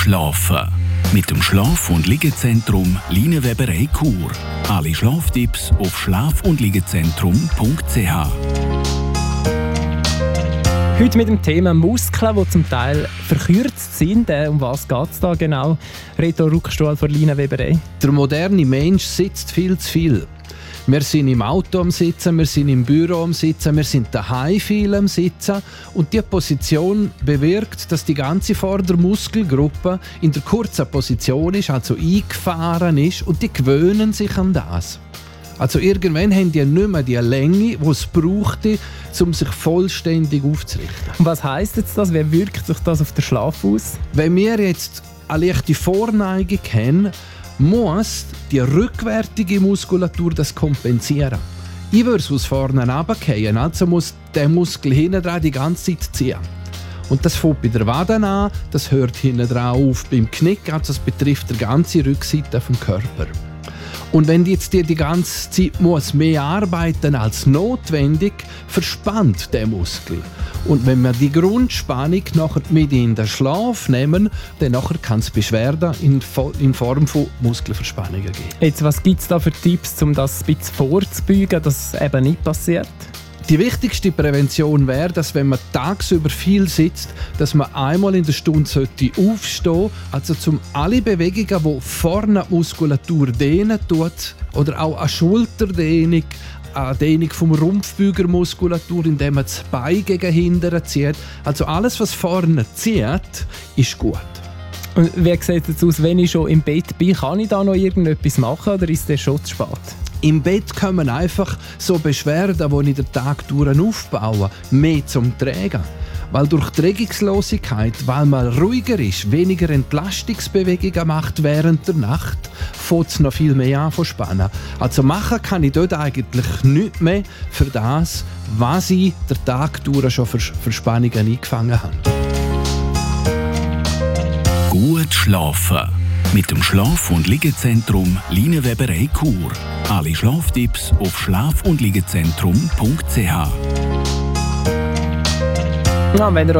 schlafen. Mit dem Schlaf- und Liegezentrum Linienweberei Chur. Alle Schlaftipps auf schlaf-und-liegezentrum.ch. Heute mit dem Thema Muskeln, die zum Teil verkürzt sind. Um was geht es da genau? Reto Ruckstuhl von Linienweberei. Der moderne Mensch sitzt viel zu viel. Wir sind im Auto am Sitzen, wir sind im Büro am Sitzen, wir sind daheim viel am Sitzen. Und diese Position bewirkt, dass die ganze Vordermuskelgruppe in der kurzen Position ist, also eingefahren ist, und die gewöhnen sich an das. Also irgendwann haben die nicht mehr die Länge, die es brauchte, um sich vollständig aufzurichten. Und was heisst jetzt das? Wie wirkt sich das auf den Schlaf aus? Wenn wir jetzt eine leichte Vorneigung haben, muss die rückwärtige Muskulatur das kompensieren. Ich würde es aus vorne runterfallen, also muss der Muskel hinten dran die ganze Zeit ziehen. Und das fängt bei der Wade an, das hört hinten dran auf beim Knick, also das betrifft die ganze Rückseite vom Körper. Und wenn jetzt die ganze Zeit muss mehr arbeiten als notwendig, verspannt der Muskel. Und wenn wir die Grundspannung nachher mit in den Schlaf nehmen, dann kann es Beschwerden in Form von Muskelverspannungen geben. Jetzt, was gibt es da für Tipps, um das ein bisschen vorzubeugen, dass es eben nicht passiert? Die wichtigste Prävention wäre, dass wenn man tagsüber viel sitzt, dass man einmal in der Stunde aufstehen sollte, also zum alle Bewegungen, die vorne die Muskulatur dehnen tut, oder auch eine Schulterdehnung, eine Dehnung vom Rumpfbeugermuskulatur, indem man das Bein gegen hinten zieht. Also alles, was vorne zieht, ist gut. Und wie sieht es aus, wenn ich schon im Bett bin? Kann ich da noch irgendetwas machen oder ist das schon zu spät? Im Bett kommen einfach so Beschwerden, die ich den Tag durch aufbauen, mehr zum Tragen. Weil durch die Regungslosigkeit, weil man ruhiger ist, weniger Entlastungsbewegungen macht während der Nacht, fängt es noch viel mehr an zu spannen. Also machen kann ich dort eigentlich nichts mehr für das, was ich den Tag durch schon für Spannungen eingefangen habe. Gut schlafen. Mit dem Schlaf- und Liegezentrum Linienweberei Chur. Alle Schlaftipps auf schlaf-und-liegezentrum.ch. Ja, wenn ihr